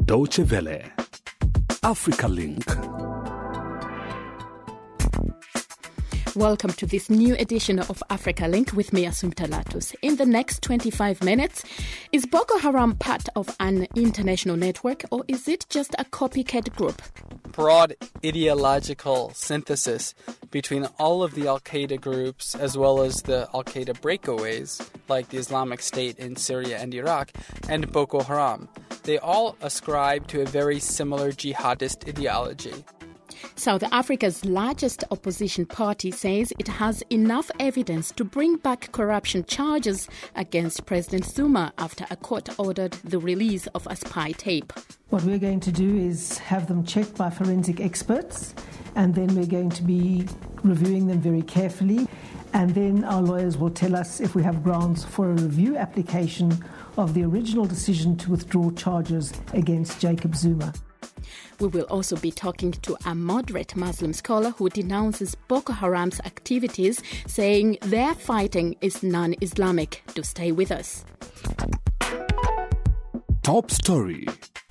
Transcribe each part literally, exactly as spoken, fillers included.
Deutsche Welle. Africa Link. Welcome to this new edition of Africa Link with me, Assumpta Latus. In the next twenty-five minutes, is Boko Haram part of an international network or is it just a copycat group? Broad ideological synthesis between all of the Al-Qaeda groups as well as the Al-Qaeda breakaways, like the Islamic State in Syria and Iraq, and Boko Haram. They all ascribe to a very similar jihadist ideology. South Africa's largest opposition party says it has enough evidence to bring back corruption charges against President Zuma after a court ordered the release of a spy tape. What we're going to do is have them checked by forensic experts, and then we're going to be reviewing them very carefully. And then our lawyers will tell us if we have grounds for a review application of the original decision to withdraw charges against Jacob Zuma. We will also be talking to a moderate Muslim scholar who denounces Boko Haram's activities, saying their fighting is non-Islamic. Do stay with us. Top story.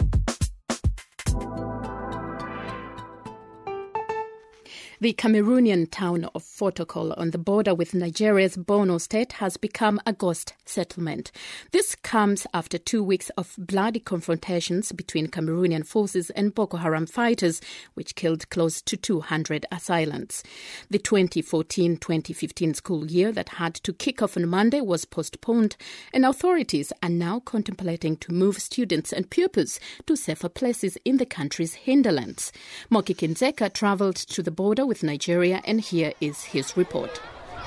The Cameroonian town of Fotokol on the border with Nigeria's Borno state has become a ghost settlement. This comes after two weeks of bloody confrontations between Cameroonian forces and Boko Haram fighters, which killed close to two hundred assailants. The twenty fourteen twenty fifteen school year that had to kick off on Monday was postponed, and authorities are now contemplating to move students and pupils to safer places in the country's hinterlands. Moki Kinzeka travelled to the border with Nigeria, and here is his report.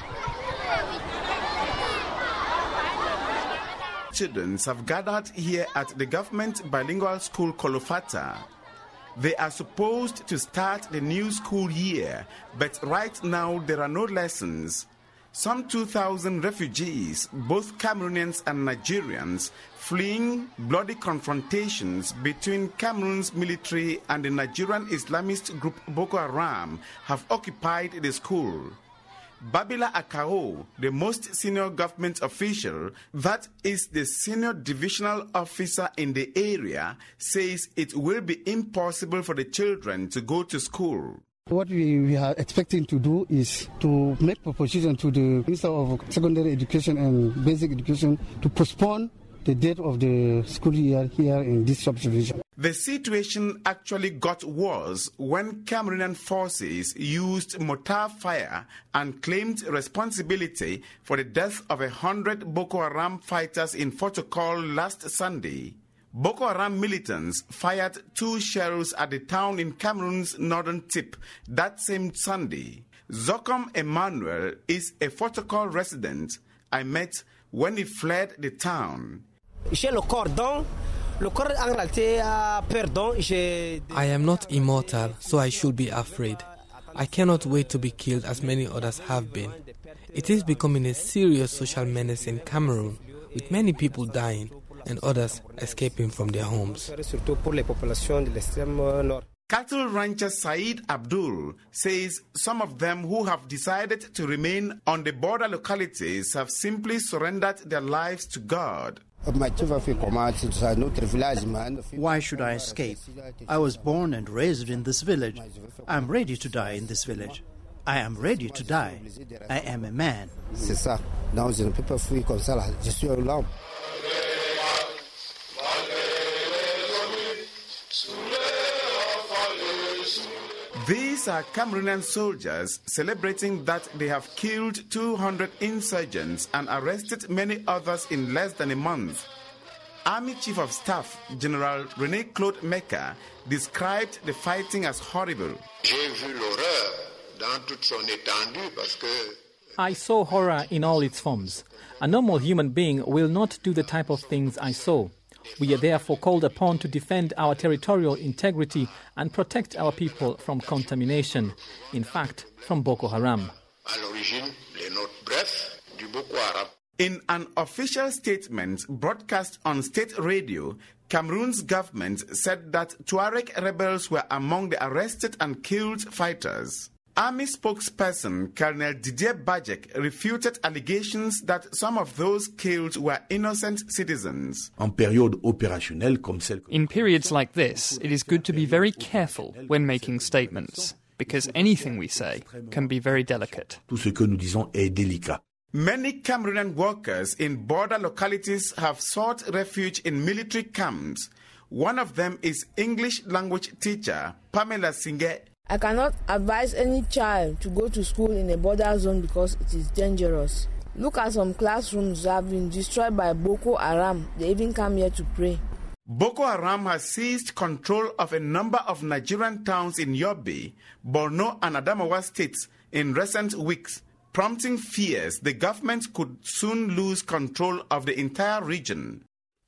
Students have gathered here at the government bilingual school Kolofata. They are supposed to start the new school year, but right now there are no lessons. Some two thousand refugees, both Cameroonians and Nigerians, fleeing bloody confrontations between Cameroon's military and the Nigerian Islamist group Boko Haram, have occupied the school. Babila Akao, the most senior government official, that is the senior divisional officer in the area, says it will be impossible for the children to go to school. What we, we are expecting to do is to make proposition to the Minister of Secondary Education and Basic Education to postpone the date of the school year here in this subdivision. The situation actually got worse when Cameroonian forces used mortar fire and claimed responsibility for the death of a hundred Boko Haram fighters in Fotokol last Sunday. Boko Haram militants fired two shells at the town in Cameroon's northern tip that same Sunday. Zokom Emmanuel is a Fotokol resident I met when he fled the town. I am not immortal, so I should be afraid. I cannot wait to be killed as many others have been. It is becoming a serious social menace in Cameroon, with many people dying and others escaping from their homes. Cattle rancher Said Abdul says some of them who have decided to remain on the border localities have simply surrendered their lives to God. Why should I escape? I was born and raised in this village. I am ready to die in this village. I am ready to die. I am a man. These are Cameroonian soldiers celebrating that they have killed two hundred insurgents and arrested many others in less than a month. Army Chief of Staff General René Claude Mecca described the fighting as horrible. I saw horror in all its forms. A normal human being will not do the type of things I saw. We are therefore called upon to defend our territorial integrity and protect our people from contamination, in fact, from Boko Haram. In an official statement broadcast on state radio, Cameroon's government said that Tuareg rebels were among the arrested and killed fighters. Army spokesperson Colonel Didier Bajek refuted allegations that some of those killed were innocent citizens. En période opérationnelle comme celle... In periods like this, it is good to be very careful when making statements, because anything we say can be very delicate. Tout ce que nous disons est délicat. Many Cameroonian workers in border localities have sought refuge in military camps. One of them is English language teacher Pamela Singhe. I cannot advise any child to go to school in a border zone because it is dangerous. Look at some classrooms that have been destroyed by Boko Haram. They even come here to pray. Boko Haram has seized control of a number of Nigerian towns in Yobe, Borno and Adamawa states in recent weeks, prompting fears the government could soon lose control of the entire region.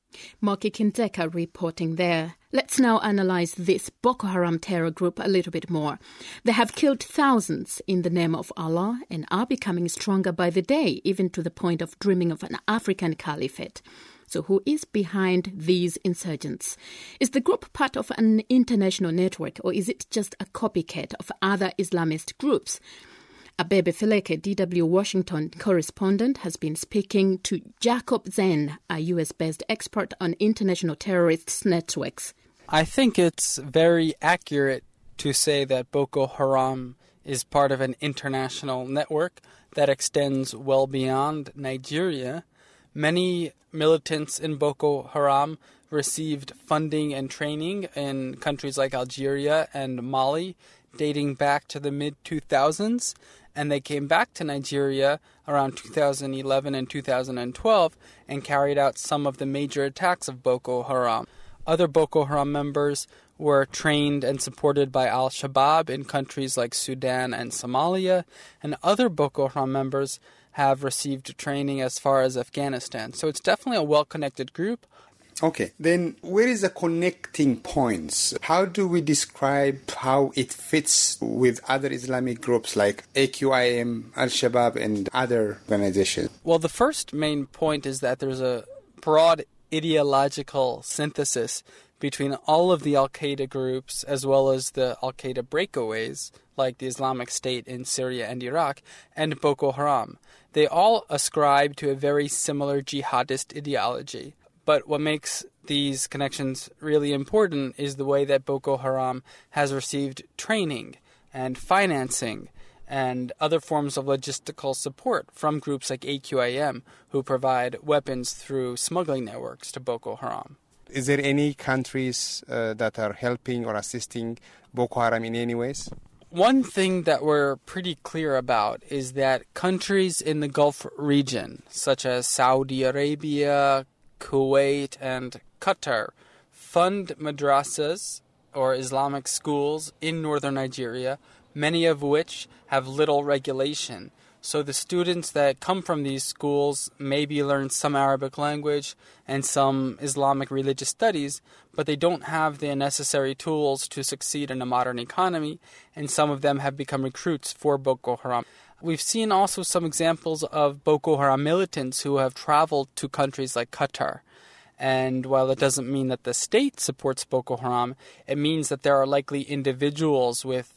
Moki Kindeka reporting there. Let's now analyze this Boko Haram terror group a little bit more. They have killed thousands in the name of Allah and are becoming stronger by the day, even to the point of dreaming of an African caliphate. So who is behind these insurgents? Is the group part of an international network, or is it just a copycat of other Islamist groups? Abebe Feleke, D W Washington correspondent, has been speaking to Jacob Zen, a U S-based expert on international terrorist networks. I think it's very accurate to say that Boko Haram is part of an international network that extends well beyond Nigeria. Many militants in Boko Haram received funding and training in countries like Algeria and Mali, dating back to the mid two thousands. And they came back to Nigeria around two thousand eleven and two thousand twelve and carried out some of the major attacks of Boko Haram. Other Boko Haram members were trained and supported by Al-Shabaab in countries like Sudan and Somalia, and other Boko Haram members have received training as far as Afghanistan. So it's definitely a well-connected group. Okay, then where is the connecting points? How do we describe how it fits with other Islamic groups like A Q I M, Al-Shabaab, and other organizations? Well, the first main point is that there's a broad ideological synthesis between all of the Al-Qaeda groups as well as the Al-Qaeda breakaways, like the Islamic State in Syria and Iraq, and Boko Haram. They all ascribe to a very similar jihadist ideology. But what makes these connections really important is the way that Boko Haram has received training and financing and other forms of logistical support from groups like A Q I M, who provide weapons through smuggling networks to Boko Haram. Is there any countries uh, that are helping or assisting Boko Haram in any ways? One thing that we're pretty clear about is that countries in the Gulf region, such as Saudi Arabia, Kuwait, and Qatar, fund madrasas, or Islamic schools, in northern Nigeria, many of which have little regulation. So the students that come from these schools maybe learn some Arabic language and some Islamic religious studies, but they don't have the necessary tools to succeed in a modern economy, and some of them have become recruits for Boko Haram. We've seen also some examples of Boko Haram militants who have traveled to countries like Qatar. And while it doesn't mean that the state supports Boko Haram, it means that there are likely individuals with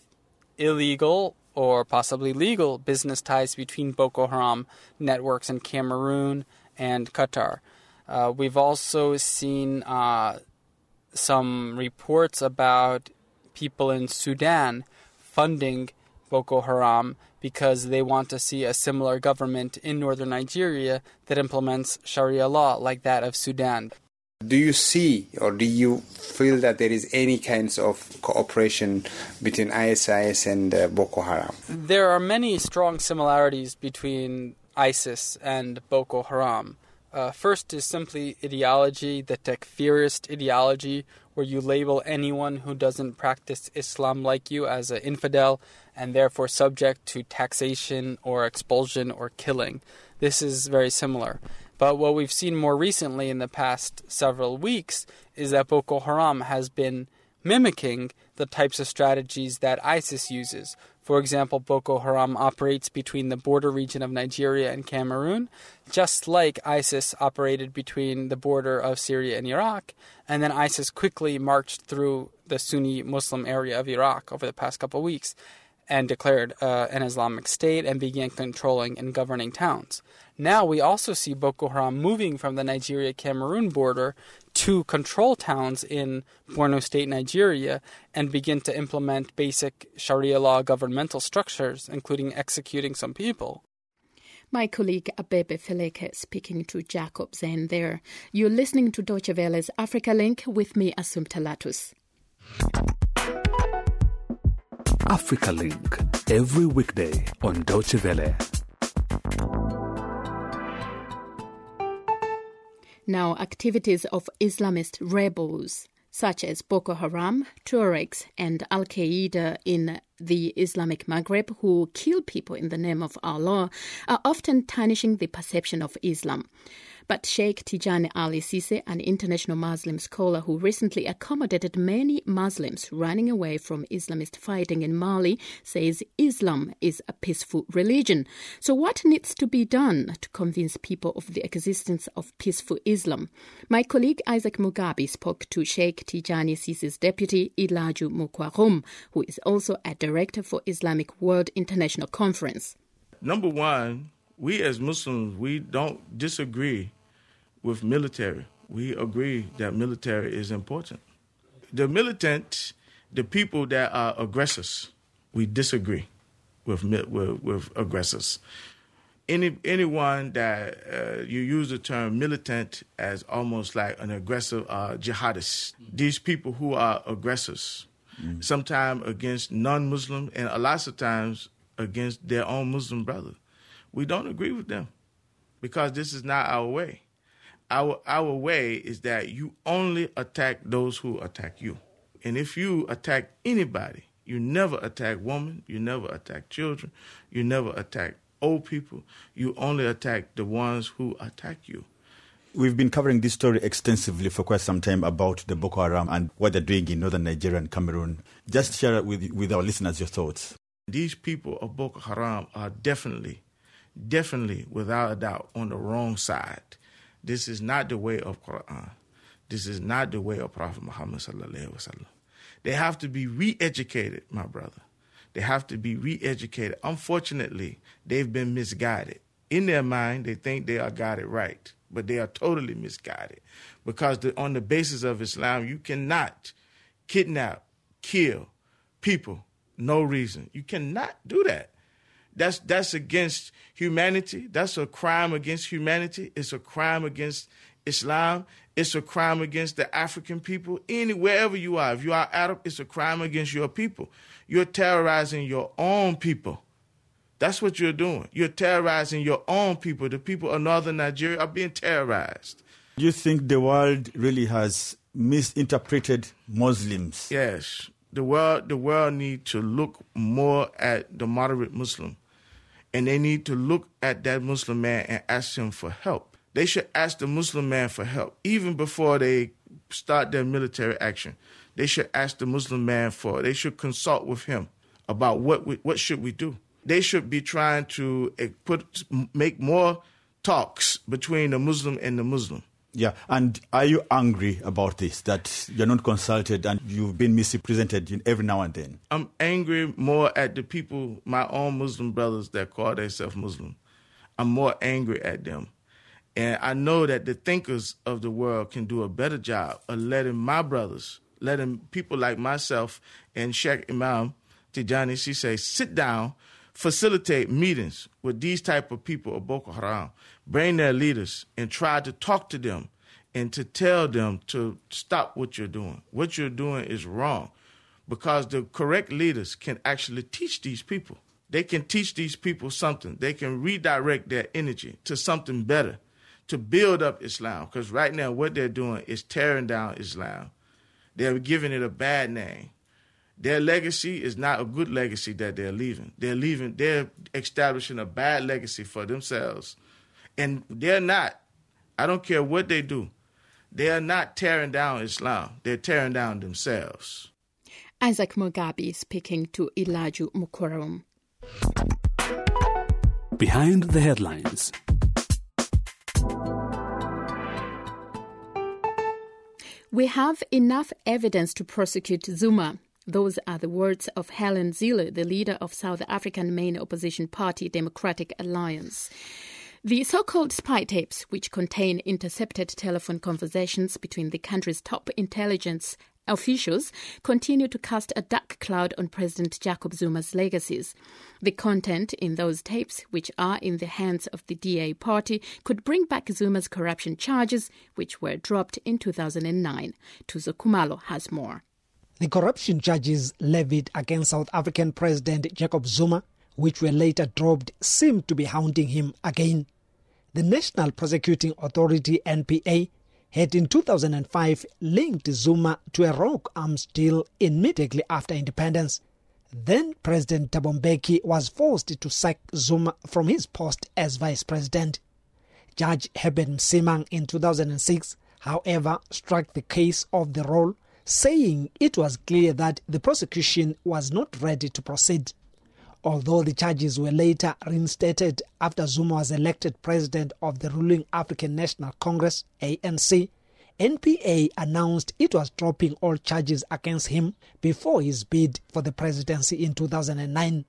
illegal or possibly legal business ties between Boko Haram networks in Cameroon and Qatar. Uh, we've also seen uh, some reports about people in Sudan funding Boko Haram because they want to see a similar government in northern Nigeria that implements Sharia law like that of Sudan. Do you see or do you feel that there is any kinds of cooperation between I S I S and uh, Boko Haram? There are many strong similarities between ISIS and Boko Haram. Uh, first is simply ideology, the takfirist ideology, where you label anyone who doesn't practice Islam like you as an infidel and therefore subject to taxation or expulsion or killing. This is very similar. But what we've seen more recently in the past several weeks is that Boko Haram has been mimicking the types of strategies that ISIS uses. For example, Boko Haram operates between the border region of Nigeria and Cameroon, just like ISIS operated between the border of Syria and Iraq, and then ISIS quickly marched through the Sunni Muslim area of Iraq over the past couple of weeks. and declared uh, an Islamic state and began controlling and governing towns. Now we also see Boko Haram moving from the Nigeria-Cameroon border to control towns in Borno State, Nigeria, and begin to implement basic Sharia law governmental structures, including executing some people. My colleague Abebe Feleke speaking to Jacob Zen there. You're listening to Deutsche Welle's Africa Link with me, Assumpta Latus. Africa Link, every weekday on Deutsche Welle. Now, activities of Islamist rebels such as Boko Haram, Tuaregs and Al-Qaeda in the Islamic Maghreb who kill people in the name of Allah are often tarnishing the perception of Islam. But Sheikh Tijani Ali Sise, an international Muslim scholar who recently accommodated many Muslims running away from Islamist fighting in Mali, says Islam is a peaceful religion. So what needs to be done to convince people of the existence of peaceful Islam? My colleague Isaac Mugabe spoke to Sheikh Tijani Sise's deputy Elaju Mukwarum, who is also a director for Islamic World International Conference. Number one, we as Muslims, we don't disagree with military. We agree that military is important. The militant, the people that are aggressors, we disagree with with, with aggressors. Any anyone that uh, you use the term militant as almost like an aggressive uh, jihadist. These people who are aggressors, mm-hmm. sometimes against non-Muslim and a lot of times against their own Muslim brother. We don't agree with them because this is not our way. Our our way is that you only attack those who attack you. And if you attack anybody, you never attack women, you never attack children, you never attack old people. You only attack the ones who attack you. We've been covering this story extensively for quite some time about the Boko Haram and what they're doing in northern Nigeria and Cameroon. Just share with, with our listeners your thoughts. These people of Boko Haram are definitely, definitely, without a doubt, on the wrong side. This is not the way of Quran. This is not the way of Prophet Muhammad sallallahu alaihi wasallam. They have to be re-educated, my brother. They have to be re-educated. Unfortunately, they've been misguided. In their mind, they think they are guided right, but they are totally misguided because the, on the basis of Islam, you cannot kidnap, kill people, no reason. You cannot do that. That's that's against humanity. That's a crime against humanity. It's a crime against Islam. It's a crime against the African people. Any wherever you are, if you are Arab, it's a crime against your people. You're terrorizing your own people. That's what you're doing. You're terrorizing your own people. The people of northern Nigeria are being terrorized. Do you think the world really has misinterpreted Muslims? Yes. The world, the world needs to look more at the moderate Muslim. And they need to look at that Muslim man and ask him for help. They should ask the Muslim man for help, even before they start their military action. They should ask the Muslim man for, they should consult with him about what we, what should we do. They should be trying to put make more talks between the Muslim and the Muslim. Yeah, and are you angry about this, that you're not consulted and you've been misrepresented every now and then? I'm angry more at the people, my own Muslim brothers that call themselves Muslim. I'm more angry at them. And I know that the thinkers of the world can do a better job of letting my brothers, letting people like myself and Sheikh Imam Tijani Sise sit down, facilitate meetings with these type of people of Boko Haram, bring their leaders and try to talk to them and to tell them to stop what you're doing. What you're doing is wrong because the correct leaders can actually teach these people. They can teach these people something. They can redirect their energy to something better, to build up Islam, because right now what they're doing is tearing down Islam. They're giving it a bad name. Their legacy is not a good legacy that they're leaving. They're leaving, they're establishing a bad legacy for themselves. And they're not, I don't care what they do, they are not tearing down Islam. They're tearing down themselves. Isaac Mugabe speaking to Elaju Mukwarum. Behind the headlines. We have enough evidence to prosecute Zuma, Those are the words of Helen Zille, the leader of South African main opposition party Democratic Alliance. The so-called spy tapes, which contain intercepted telephone conversations between the country's top intelligence officials, continue to cast a dark cloud on President Jacob Zuma's legacies. The content in those tapes, which are in the hands of the D A party, could bring back Zuma's corruption charges, which were dropped in two thousand nine. Tuzo Kumalo has more. The corruption charges levied against South African President Jacob Zuma, which were later dropped, seem to be haunting him again. The National Prosecuting Authority, N P A, had in two thousand five linked Zuma to a rogue arms deal immediately after independence. Then President Thabo Mbeki was forced to sack Zuma from his post as vice president. Judge Herbert Msimang in two thousand six, however, struck the case off the roll, saying it was clear that the prosecution was not ready to proceed. Although the charges were later reinstated after Zuma was elected president of the ruling African National Congress, A N C, N P A announced it was dropping all charges against him before his bid for the presidency in two thousand nine.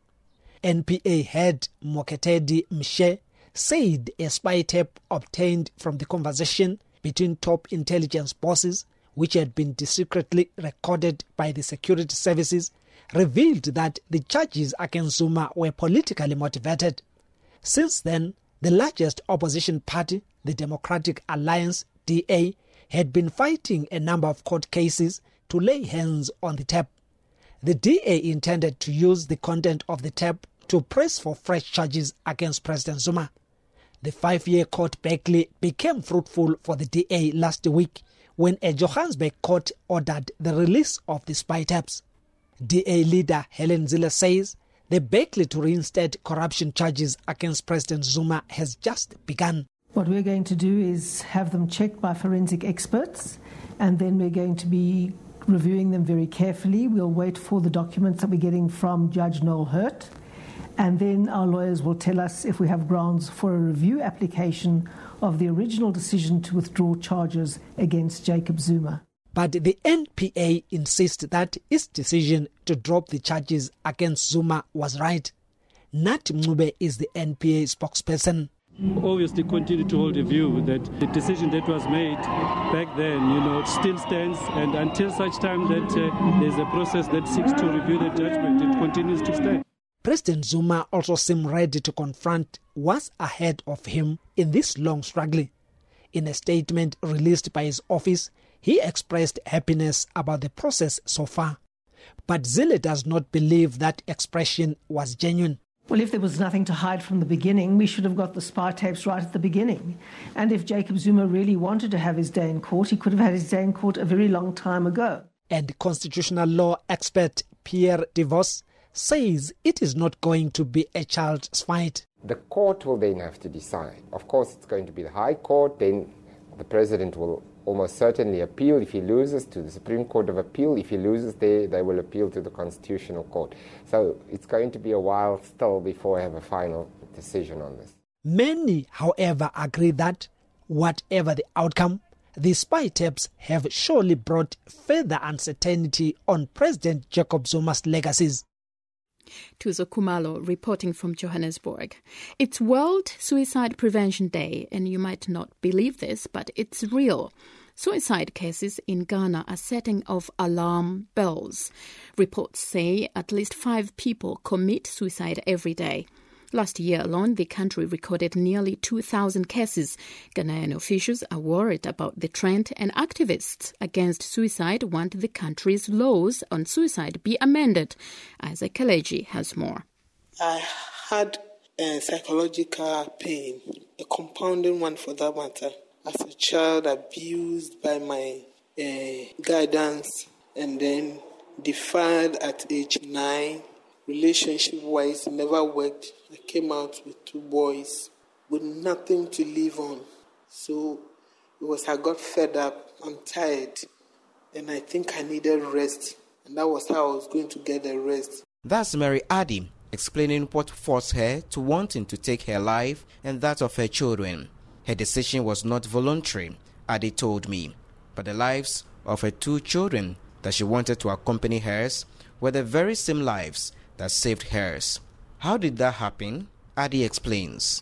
N P A head Moketedi Mshe said a spy tape obtained from the conversation between top intelligence bosses, which had been secretly recorded by the security services, revealed that the charges against Zuma were politically motivated. Since then, the largest opposition party, the Democratic Alliance, D A, had been fighting a number of court cases to lay hands on the tape. The D A intended to use the content of the tape to press for fresh charges against President Zuma. The five-year court battle became fruitful for the D A last week when a Johannesburg court ordered the release of the spy tapes. D A leader Helen Zille says the battle to reinstate corruption charges against President Zuma has just begun. What we're going to do is have them checked by forensic experts, and then we're going to be reviewing them very carefully. We'll wait for the documents that we're getting from Judge Noel Hurt, and then our lawyers will tell us if we have grounds for a review application of the original decision to withdraw charges against Jacob Zuma. But the N P A insists that its decision to drop the charges against Zuma was right. Nat Mncube is the N P A spokesperson. Obviously continue to hold a view that the decision that was made back then, you know, still stands, and until such time that uh, there's a process that seeks to review the judgment, it continues to stand. President Zuma also seemed ready to confront what's ahead of him in this long struggle. In a statement released by his office, he expressed happiness about the process so far. But Zille does not believe that expression was genuine. Well, if there was nothing to hide from the beginning, we should have got the spy tapes right at the beginning. And if Jacob Zuma really wanted to have his day in court, he could have had his day in court a very long time ago. And constitutional law expert Pierre De Vos says it is not going to be a child's fight. The court will then have to decide. Of course, it's going to be the High Court. Then the president will almost certainly appeal. If he loses, to the Supreme Court of Appeal. If he loses there, they will appeal to the Constitutional Court. So it's going to be a while still before we have a final decision on this. Many, however, agree that whatever the outcome, the spy tapes have surely brought further uncertainty on President Jacob Zuma's legacies. Tuzo Kumalo reporting from Johannesburg. It's World Suicide Prevention Day, and you might not believe this, but it's real. Suicide cases in Ghana are setting off alarm bells. Reports say at least five people commit suicide every day. Last year alone, the country recorded nearly two thousand cases. Ghanaian officials are worried about the trend, and activists against suicide want the country's laws on suicide be amended. Isaac Kaleji has more. I had a psychological pain, a compounding one for that matter, as a child abused by my uh, guidance and then defied at age nine. Relationship-wise, never worked. I came out with two boys with nothing to live on. So it was I got fed up, I'm tired, and I think I needed rest. And that was how I was going to get the rest. That's Mary Addy explaining what forced her to wanting to take her life and that of her children. Her decision was not voluntary, Addy told me, but the lives of her two children that she wanted to accompany hers were the very same lives that saved hers. How did that happen? Adi explains.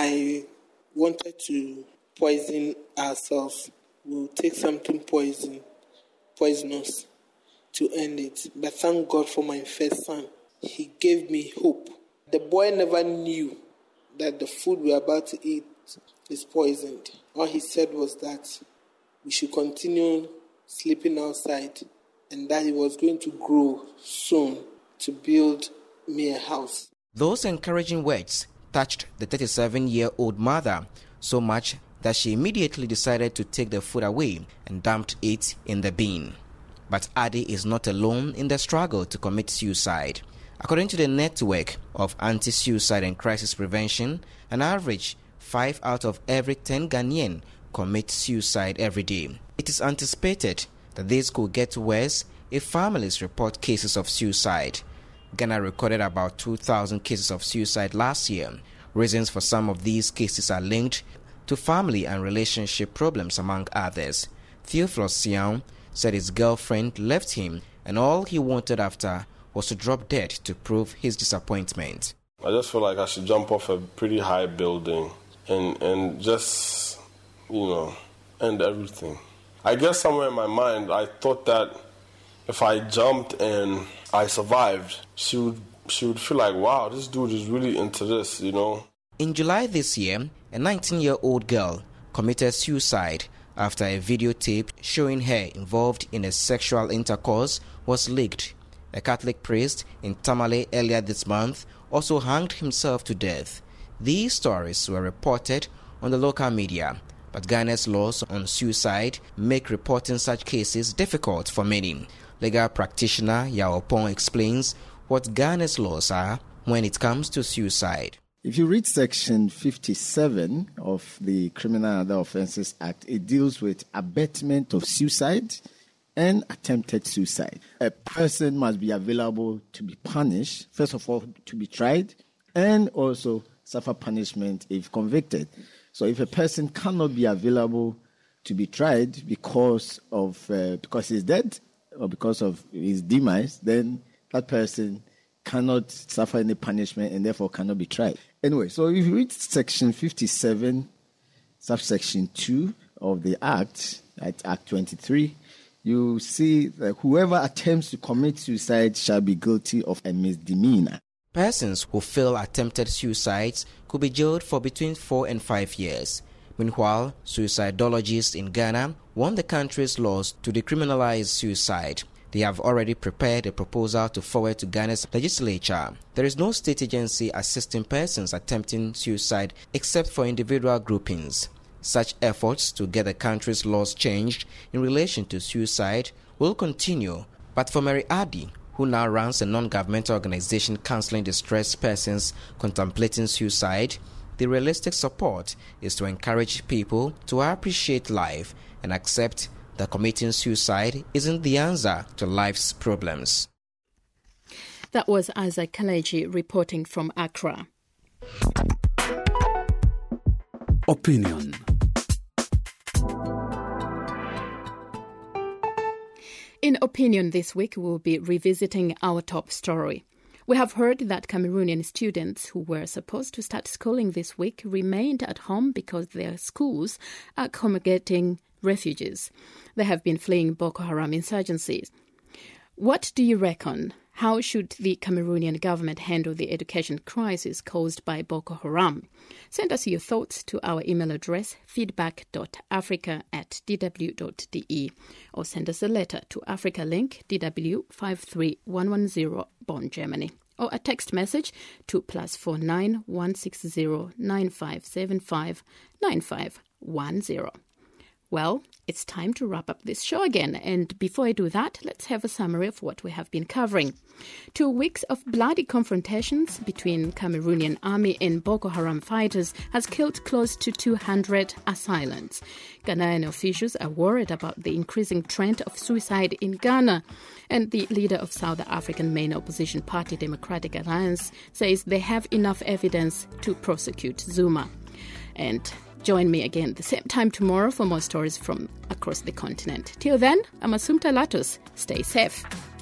I wanted to poison ourselves. We'll take something poison, poisonous to end it. But thank God for my first son. He gave me hope. The boy never knew that the food we're about to eat is poisoned. All he said was that we should continue sleeping outside and that he was going to grow soon to build me a house. Those encouraging words touched the thirty-seven-year-old mother so much that she immediately decided to take the food away and dumped it in the bin. But Adi is not alone in the struggle to commit suicide. According to the Network of Anti-Suicide and Crisis Prevention, an average five out of every ten Ghanaian commit suicide every day. It is anticipated that this could get worse if families report cases of suicide. Ghana recorded about two thousand cases of suicide last year. Reasons for some of these cases are linked to family and relationship problems, among others. Theophilus Siam said his girlfriend left him and all he wanted after was to drop dead to prove his disappointment. I just feel like I should jump off a pretty high building and, and just, you know, end everything. I guess somewhere in my mind I thought that if I jumped and I survived, she would, she would feel like, wow, this dude is really into this, you know. In July this year, a nineteen-year-old girl committed suicide after a videotape showing her involved in a sexual intercourse was leaked. A Catholic priest in Tamale earlier this month also hanged himself to death. These stories were reported on the local media, but Ghana's laws on suicide make reporting such cases difficult for many. Legal practitioner Yao Pong explains what Ghana's laws are when it comes to suicide. If you read Section fifty-seven of the Criminal and Other Offences Act, it deals with abetment of suicide and attempted suicide. A person must be available to be punished, first of all, to be tried, and also suffer punishment if convicted. So if a person cannot be available to be tried because of uh, because he's dead or because of his demise, then that person cannot suffer any punishment and therefore cannot be tried. Anyway, so if you read Section fifty-seven, subsection two of the Act, at Act twenty-three, you see that whoever attempts to commit suicide shall be guilty of a misdemeanor. Persons who fail attempted suicides could be jailed for between four and five years. Meanwhile, suicidologists in Ghana want the country's laws to decriminalize suicide. They have already prepared a proposal to forward to Ghana's legislature. There is no state agency assisting persons attempting suicide except for individual groupings. Such efforts to get the country's laws changed in relation to suicide will continue. But for Mary Adi, who now runs a non-governmental organization counseling distressed persons contemplating suicide, the realistic support is to encourage people to appreciate life and accept that committing suicide isn't the answer to life's problems. That was Isaac Kaleji reporting from Accra. Opinion. In Opinion this week, we'll be revisiting our top story. We have heard that Cameroonian students who were supposed to start schooling this week remained at home because their schools are accommodating refugees. They have been fleeing Boko Haram insurgencies. What do you reckon? How should the Cameroonian government handle the education crisis caused by Boko Haram? Send us your thoughts to our email address feedback dot africa at d w dot d e or send us a letter to Africa Link, D W five three one one zero, Bonn, Germany, or a text message to plus four nine one six zero nine five seven five nine five one zero. Well, it's time to wrap up this show again, and before I do that, let's have a summary of what we have been covering. Two weeks of bloody confrontations between Cameroonian army and Boko Haram fighters has killed close to two hundred assailants. Ghanaian officials are worried about the increasing trend of suicide in Ghana, and the leader of South African main opposition party Democratic Alliance says they have enough evidence to prosecute Zuma. And join me again the same time tomorrow for more stories from across the continent. Till then, I'm Assumpta Latus. Stay safe.